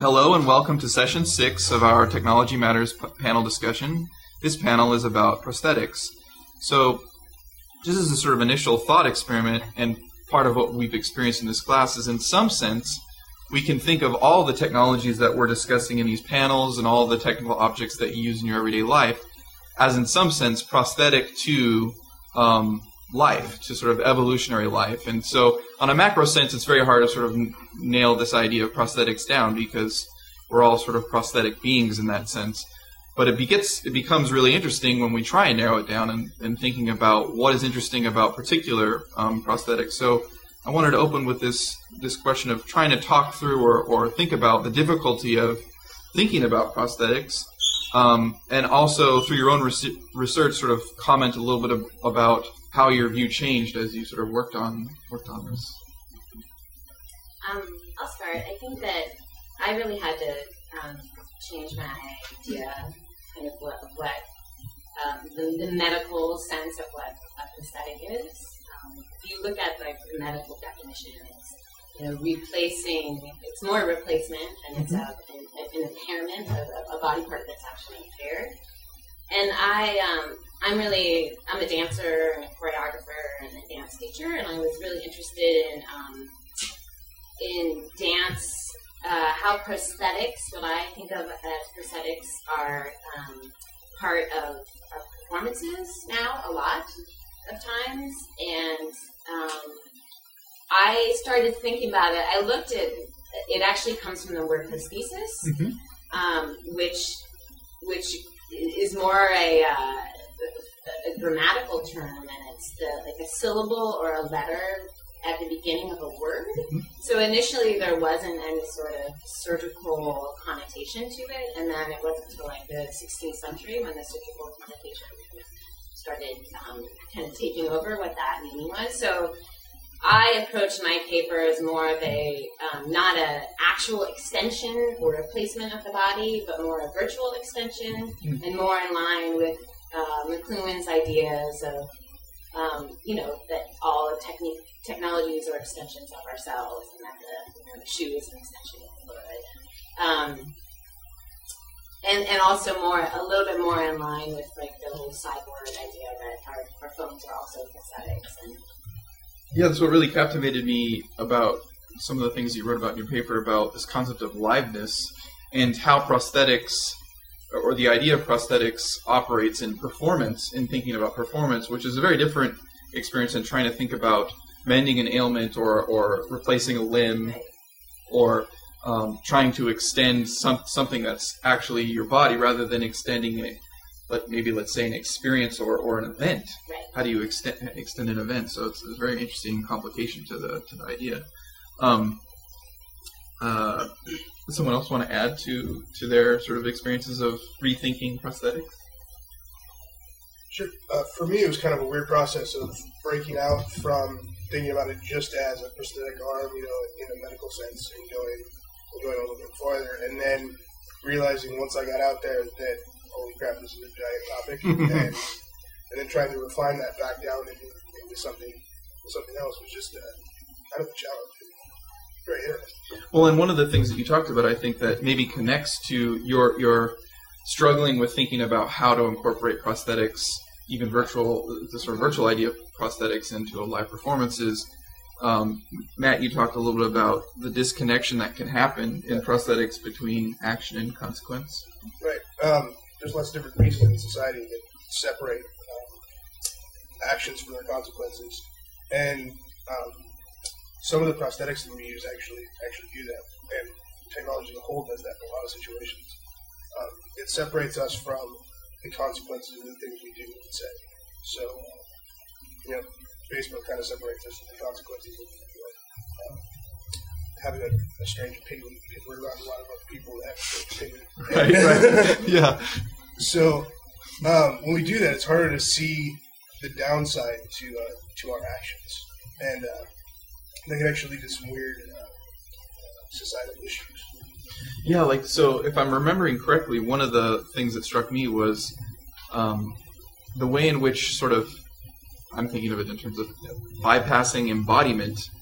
Hello and welcome to session 6 of our Technology Matters panel discussion. This panel is about prosthetics. So, just as a sort of initial thought experiment, and part of what we've experienced in this class is, in some sense, we can think of all the technologies that we're discussing in these panels and all the technical objects that you use in your everyday life as, in some sense, prosthetic to life, to sort of evolutionary life. And so, on a macro sense, it's very hard to sort of nail this idea of prosthetics down because we're all sort of prosthetic beings in that sense. But it becomes really interesting when we try and narrow it down and thinking about what is interesting about particular prosthetics. So I wanted to open with this question of trying to talk through or think about the difficulty of thinking about prosthetics, and also through your own research sort of comment a little bit about how your view changed as you sort of worked on this. I'll start. I think that I really had to change my idea, kind of what the medical sense of what a prosthetic is. If you look at like the medical definition, it's replacing. It's more a replacement, and it's an impairment of a body part that's actually impaired. And I'm a dancer and a choreographer and a dance teacher, and I was really interested in dance, how prosthetics, what I think of as prosthetics, are part of performances now a lot of times. And I started thinking about it. I looked at it. Actually comes from the word prosthesis, which is more a grammatical term, and it's like a syllable or a letter at the beginning of a word. So initially there wasn't any sort of surgical connotation to it, and then it wasn't until like the 16th century when the surgical connotation started kind of taking over what that meaning was. So I approached my paper as more of a, not an actual extension or replacement of the body, but more a virtual extension, and more in line with McLuhan's ideas of, that all technologies are extensions of ourselves, and that the shoe is an extension of the foot. And also a little bit more in line with like the whole cyborg idea that our phones are also prosthetics. Yeah, that's what really captivated me about some of the things you wrote about in your paper about this concept of liveness and how prosthetics, or the idea of prosthetics, operates in performance, in thinking about performance, which is a very different experience than trying to think about mending an ailment or replacing a limb or trying to extend something that's actually your body rather than extending let's say an experience or an event. Right. How do you extend an event? So it's a very interesting complication to the idea. Does someone else want to add to their sort of experiences of rethinking prosthetics? Sure. For me, it was kind of a weird process of breaking out from thinking about it just as a prosthetic arm, in a medical sense, and going a little bit farther, and then realizing once I got out there that, holy crap, this is a giant topic, and then trying to refine that back down into something else was just kind of a challenge. Very interesting. Well, and one of the things that you talked about, I think that maybe connects to your struggling with thinking about how to incorporate prosthetics, even the sort of virtual idea of prosthetics into a live performance is, Matt, you talked a little bit about the disconnection that can happen in prosthetics between action and consequence. Right. There's lots of different reasons in society that separate actions from their consequences, and some of the prosthetics that we use actually do that, and technology as a whole does that in a lot of situations. It separates us from the consequences of the things we do and say. So, Facebook kind of separates us from the consequences of having a strange opinion, because we're around a lot of other people that have a strange opinion. Right. Yeah. So, when we do that, it's harder to see the downside to our actions, and they can actually lead to some weird societal issues. Yeah, so if I'm remembering correctly, one of the things that struck me was the way in which sort of, I'm thinking of it in terms of bypassing embodiment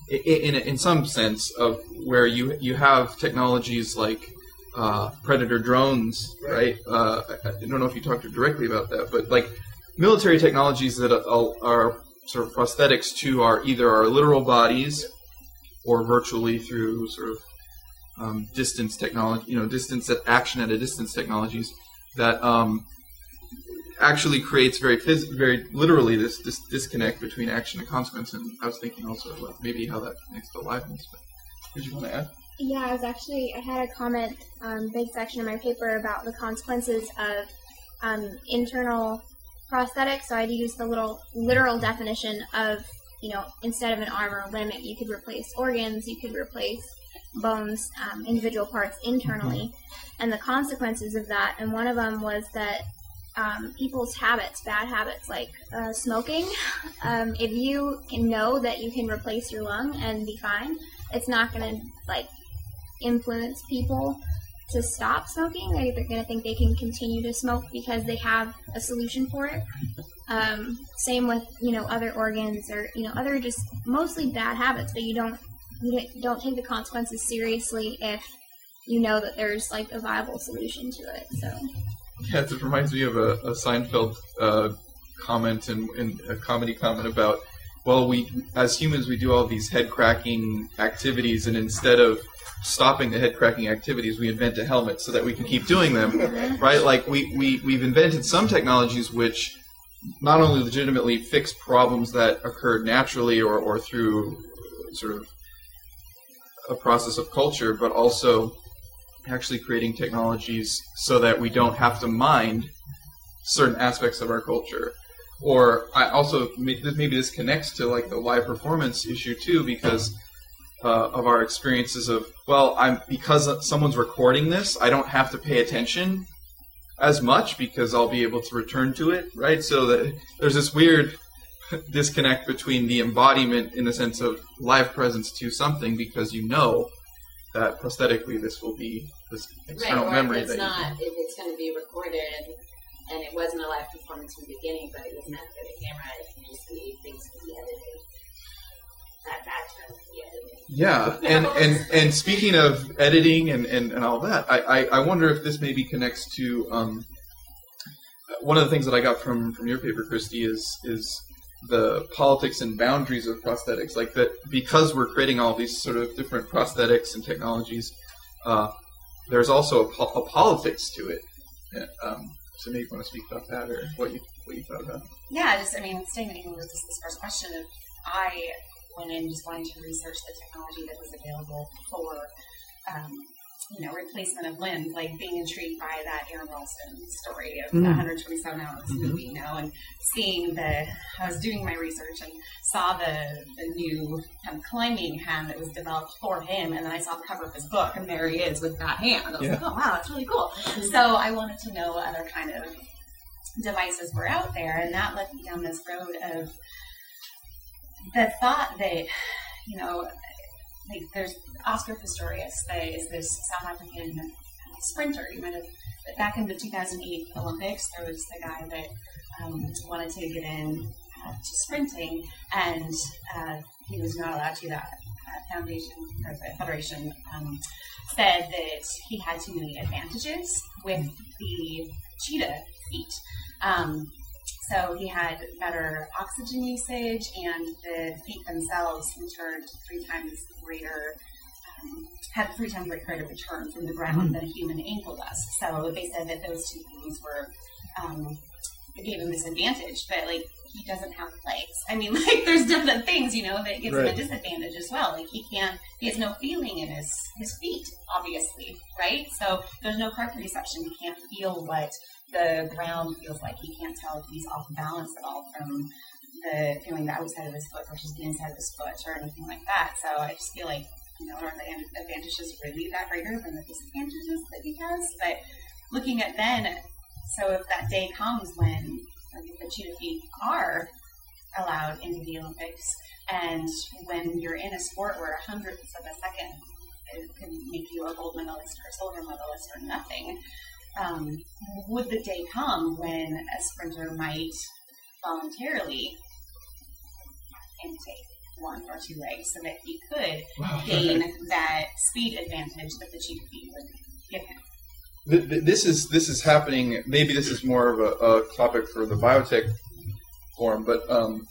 in some sense of where you have technologies like Predator drones, right? I don't know if you talked directly about that, but like military technologies that are sort of prosthetics to either our literal bodies or virtually through sort of distance technology, distance at action at a distance technologies that actually creates very literally this disconnect between action and consequence. And I was thinking also about maybe how that connects to aliveness. But did you want to add? Yeah, I had a comment, big section in my paper about the consequences of internal prosthetics. So I'd use the literal definition of, instead of an arm or a limb, you could replace organs, you could replace bones, individual parts internally, and the consequences of that. And one of them was that people's habits, bad habits like smoking, if you know that you can replace your lung and be fine, it's not going to influence people to stop smoking. They're going to think they can continue to smoke because they have a solution for it. Same with other organs or other just mostly bad habits, but you don't take the consequences seriously if you know that there's a viable solution to it. So yeah, it reminds me of a Seinfeld comment and a comedy comment about, well, we as humans we do all these head cracking activities, and instead of stopping the head cracking activities, we invent a helmet so that we can keep doing them, right? Like we've invented some technologies which not only legitimately fix problems that occurred naturally or through sort of a process of culture, but also actually creating technologies so that we don't have to mind certain aspects of our culture. Or I also maybe this connects to the live performance issue too, because of our experiences of, because someone's recording this, I don't have to pay attention as much because I'll be able to return to it, right? So that there's this weird disconnect between the embodiment in the sense of live presence to something, because that prosthetically this will be this external memory. If it's going to be recorded and it wasn't a live performance from the beginning, but it was meant for the camera, it can just be things to be edited. Yeah, and speaking of editing and all that, I wonder if this maybe connects to one of the things that I got from your paper, Christy, is the politics and boundaries of prosthetics. Like that, because we're creating all these sort of different prosthetics and technologies, there's also a politics to it. So maybe you want to speak about that, or what you thought about. Yeah, staying with this first question of I went in just wanting to research the technology that was available for, replacement of limbs, like being intrigued by that Aaron Ralston story of the 127 Hours movie, and seeing I was doing my research and saw the new kind of climbing hand that was developed for him, and then I saw the cover of his book, and there he is with that hand. I was like, oh wow, that's really cool. So I wanted to know what other kind of devices were out there, and that led me down this road of the thought that, there's Oscar Pistorius, that is this South African sprinter. You might have, back in the 2008 Olympics, there was the guy that wanted to get in to sprinting, and he was not allowed to. That foundation, or the federation, said that he had too many advantages with the cheetah feet. So he had better oxygen usage, and the feet themselves returned had 3 times greater rate of return from the ground than a human ankle does. So they said that those two things gave him this advantage, but he doesn't have legs. I mean, there's different things, that gives him a disadvantage as well. He has no feeling in his feet, obviously, right? So there's no proprioception. He can't feel what the ground feels like. He can't tell if he's off balance at all from the feeling the outside of his foot versus the inside of his foot or anything like that. So I just feel like, are the advantages really that greater than the disadvantages that he has? But looking at then, so if that day comes when the cheetah feet are allowed into the Olympics, and when you're in a sport where 100ths of a second it can make you a gold medalist or a silver medalist or nothing, would the day come when a sprinter might voluntarily amputate one or two legs so that he could gain that speed advantage that the cheaper feet would give him. This is happening. Maybe this is more of a topic for the biotech forum, but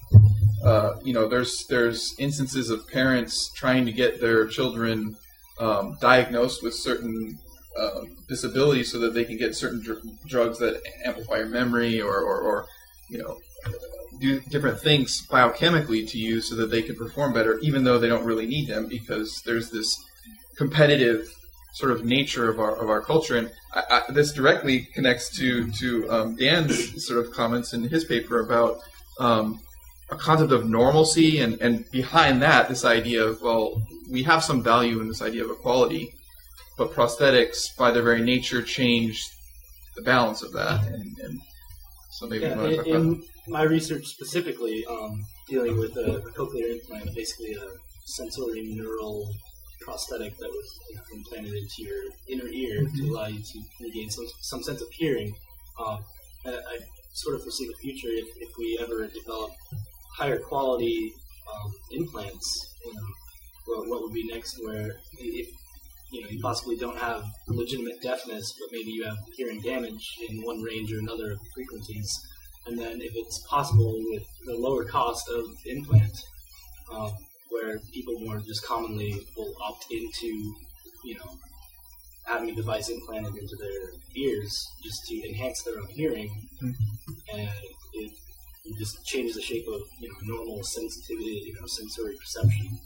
there's instances of parents trying to get their children diagnosed with certain disabilities so that they can get certain drugs that amplify your memory or do different things biochemically to you so that they can perform better, even though they don't really need them, because there's this competitive sort of nature of our culture. And this directly connects to Dan's sort of comments in his paper about a concept of normalcy, and behind that, this idea of, well, we have some value in this idea of equality, but prosthetics, by their very nature, change the balance of that. And so maybe you want to talk about in my research specifically, dealing with a cochlear implant, basically a sensory neural prosthetic that was implanted into your inner ear to allow you to regain some sense of hearing. And I sort of foresee the future if we ever develop higher quality implants. What would be next? Where if you possibly don't have legitimate deafness, but maybe you have hearing damage in one range or another of frequencies, and then if it's possible with the lower cost of implant, where people more just commonly will opt into, having a device implanted into their ears just to enhance their own hearing, and it just changes the shape of normal sensitivity, sensory perception.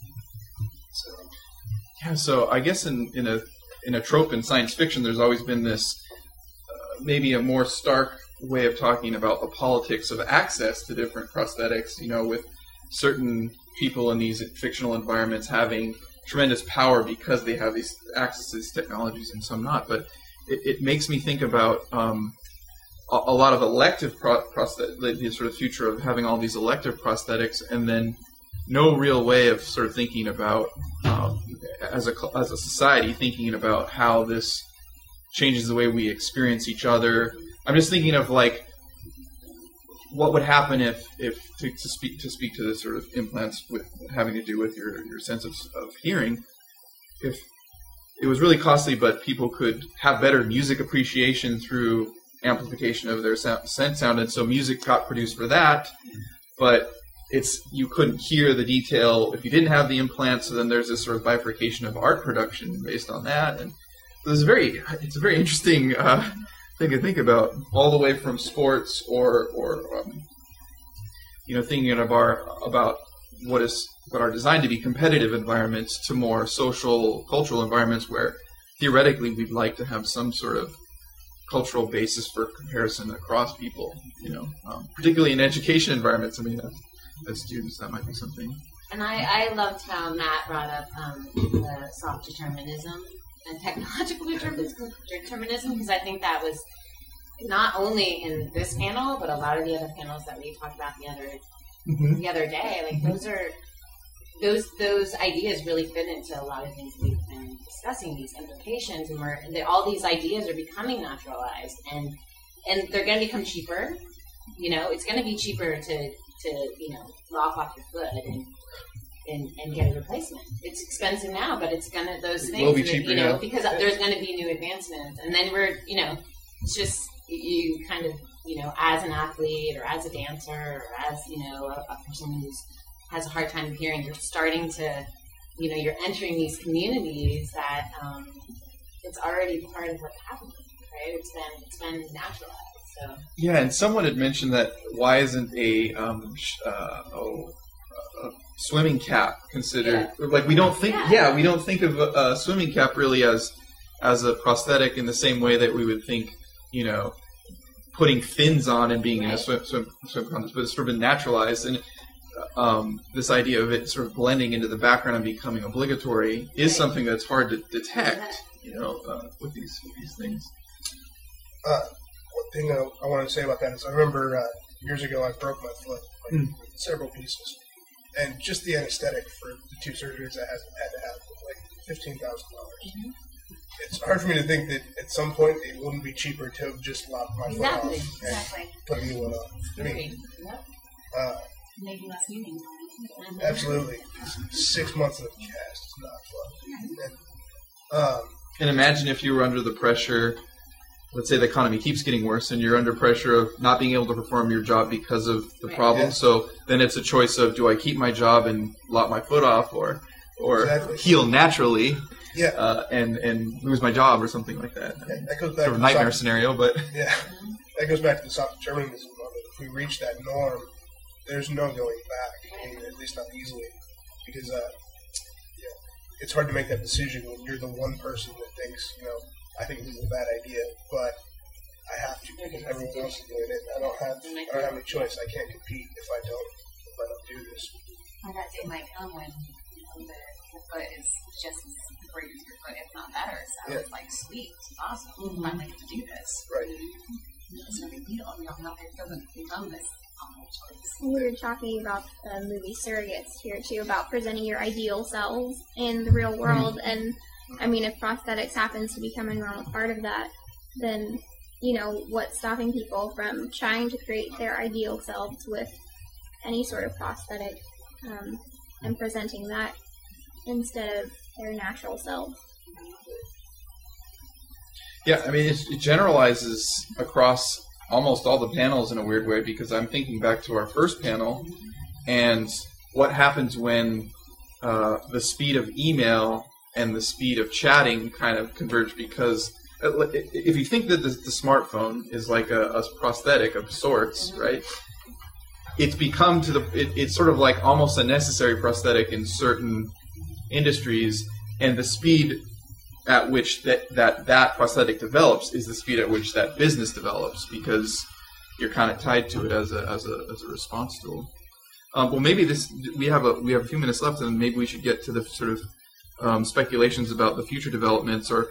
So I guess in a trope in science fiction, there's always been this maybe a more stark way of talking about the politics of access to different prosthetics. With certain people in these fictional environments having tremendous power because they have these access to these technologies, and some not. But it makes me think about a lot of elective the sort of future of having all these elective prosthetics, and then no real way of sort of thinking about as a society, thinking about how this changes the way we experience each other. I'm just thinking of like what would happen if to speak to this sort of implants with having to do with your sense of hearing, if it was really costly, but people could have better music appreciation through amplification of their sense sound, and so music got produced for that, but you couldn't hear the detail if you didn't have the implant. So then there's this sort of bifurcation of art production based on that, and it's a very interesting thing to think about, all the way from sports or thinking about what are designed to be competitive environments to more social, cultural environments where theoretically we'd like to have some sort of cultural basis for comparison across people. Particularly in education environments. I mean, as students, that might be something. And I loved how Matt brought up the soft determinism and technological determinism, because I think that was not only in this panel, but a lot of the other panels that we talked about the other day. Like those ideas really fit into a lot of things we've been discussing, these implications, and all these ideas are becoming naturalized, and they're going to become cheaper. It's going to be cheaper to lop off your foot and get a replacement. It's expensive now, but it's gonna those things will be cheaper, because there's going to be new advancements, and then it's just you kind of as an athlete or as a dancer or as a person who has a hard time hearing, you're starting to you're entering these communities that it's already part of what's happening, right? It's been naturalized. So. Yeah, and someone had mentioned that why isn't a swimming cap considered? Yeah. Like we don't think of a swimming cap really as a prosthetic in the same way that we would think putting fins on and being in a swim contest, but it's sort of been naturalized, and this idea of it sort of blending into the background and becoming obligatory is something that's hard to detect, with these things. One thing I wanted to say about that is I remember years ago I broke my foot, several pieces, and just the anesthetic for the 2 surgeries I had to have was like $15,000. It's hard for me to think that at some point it wouldn't be cheaper to have just lopped my foot off and put a new one on. I mean, maybe less meaning. Absolutely. 6 months of cast is not fun. And imagine if you were under the pressure, let's say the economy keeps getting worse and you're under pressure of not being able to perform your job because of the problem. Yeah. So then it's a choice of, do I keep my job and lop my foot off or Exactly. heal naturally Yeah. and lose my job or something like that. That goes back Sort of to nightmare the scenario, but yeah, that goes back to the soft determinism of it. If we reach that norm, there's no going back. I mean, at least not easily, because it's hard to make that decision when you're the one person that thinks, I think this is a bad idea, but I have to because everyone else is doing it. I don't have any choice. I can't compete if I don't do this. That day might come when the foot is just as great as your foot, if not better. So it's like, sweet, it's awesome. I finally get to do this. Right. It's no big deal. It doesn't become this choice. We were talking about the movie Surrogates here too, about presenting your ideal selves in the real world. And I mean, if prosthetics happens to become a normal part of that, then what's stopping people from trying to create their ideal selves with any sort of prosthetic and presenting that instead of their natural selves? yeah, I mean, it generalizes across almost all the panels in a weird way, because I'm thinking back to our first panel and what happens when the speed of email and the speed of chatting kind of converge, because if you think that the smartphone is like a prosthetic of sorts, right? It's become it's sort of like almost a necessary prosthetic in certain industries, and the speed at which that prosthetic develops is the speed at which that business develops, because you're kind of tied to it as a response tool. Well, maybe we have a few minutes left, and maybe we should get to the sort of speculations about the future developments, or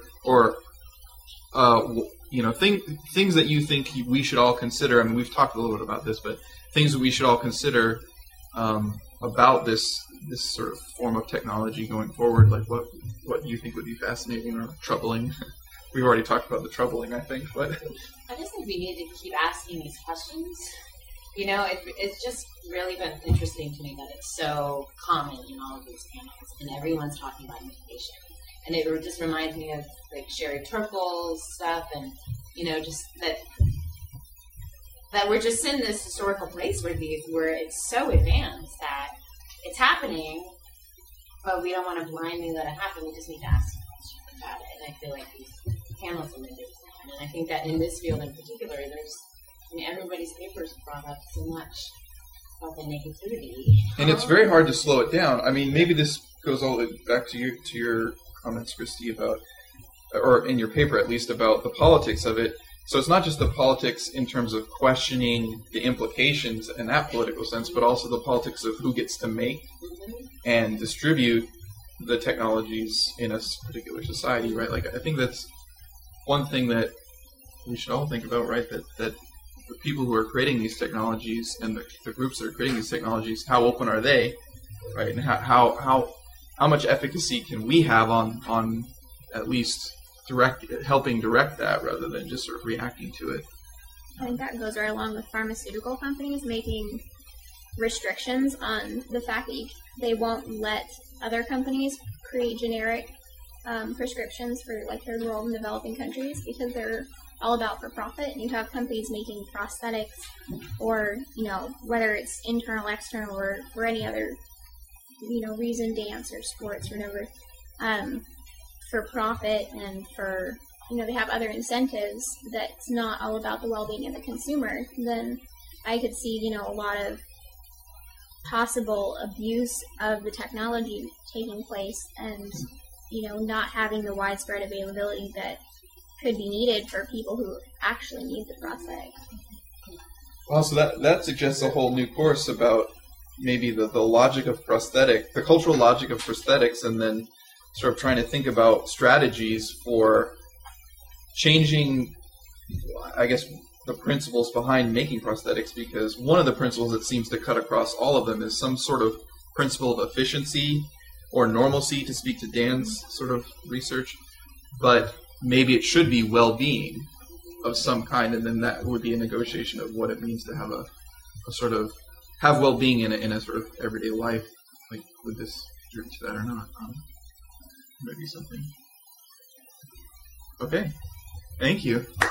things that you think we should all consider. I mean, we've talked a little bit about this, but things that we should all consider about this sort of form of technology going forward, like what you think would be fascinating or troubling. We've already talked about the troubling, I think, but I just think we need to keep asking these questions. It's just really been interesting to me that it's so common in all of these panels, and everyone's talking about innovation. And it just reminds me of like Sherry Turkle's stuff, and just that we're just in this historical place where it's so advanced that it's happening, but we don't want to blindly let it happen. We just need to ask questions about it. And I feel like these panels are really important. And I think that in this field in particular, everybody's papers brought up so much about the negativity. And it's very hard to slow it down. I mean, maybe this goes all the way back to your comments, Christy, about, or in your paper at least, about the politics of it. So it's not just the politics in terms of questioning the implications in that political sense, but also the politics of who gets to make and distribute the technologies in a particular society, right? Like, I think that's one thing that we should all think about, right? That the people who are creating these technologies and the groups that are creating these technologies, how open are they, right? And how much efficacy can we have on at least helping direct that, rather than just sort of reacting to it? I think that goes right along with pharmaceutical companies making restrictions on the fact that they won't let other companies create generic prescriptions for like third world and developing countries, because they're all about for profit. And you have companies making prosthetics, or whether it's internal, external, or for any other reason, dance or sports or whatever, for profit, and for they have other incentives that's not all about the well-being of the consumer. Then I could see a lot of possible abuse of the technology taking place, and not having the widespread availability that could be needed for people who actually need the prosthetic. Well, so that suggests a whole new course about maybe the logic of the cultural logic of prosthetics, and then sort of trying to think about strategies for changing, I guess, the principles behind making prosthetics, because one of the principles that seems to cut across all of them is some sort of principle of efficiency or normalcy, to speak to Dan's sort of research, but maybe it should be well-being of some kind, and then that would be a negotiation of what it means to have a sort of have well-being in a sort of everyday life. Like, would this contribute to that or not? Maybe something. Okay. Thank you.